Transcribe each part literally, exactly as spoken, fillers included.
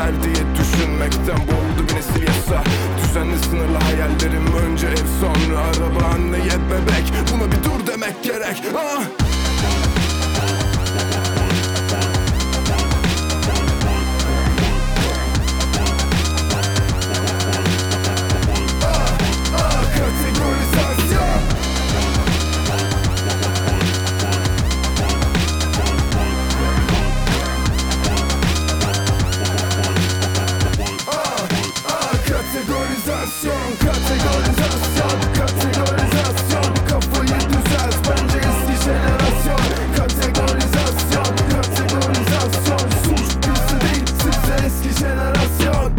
yeter diye düşünmekten boğuldu bir nesil yasa. Düzenli sınırlı hayallerim, önce ev sonra araba, anneye bebek. Buna bir dur demek gerek. Ah! Kategorizasyon, kategorizasyon, kategorizasyon. Kafayı düzelt, bence eski jenerasyon. Kategorizasyon, kategorizasyon. Suç bizde değil, sizde eski jenerasyon.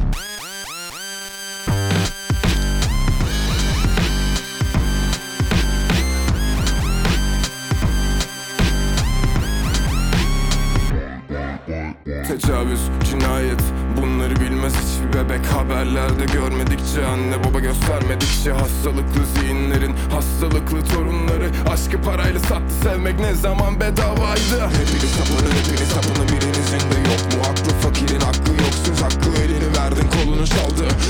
Tecavüz, cinayet, bunları bilmez hiçbir bebek. Haberlerde görmedikçe, anne baba göstermedikçe. Hastalıklı zihinlerin hastalıklı torunları. Aşkı parayla sattı, sevmek ne zaman bedavaydı. Hepiniz sapını, hepiniz sapını, birinizin de yok mu aklı? Fakirin hakkı yok, söz hakkı, elini verdin kolunu çaldı.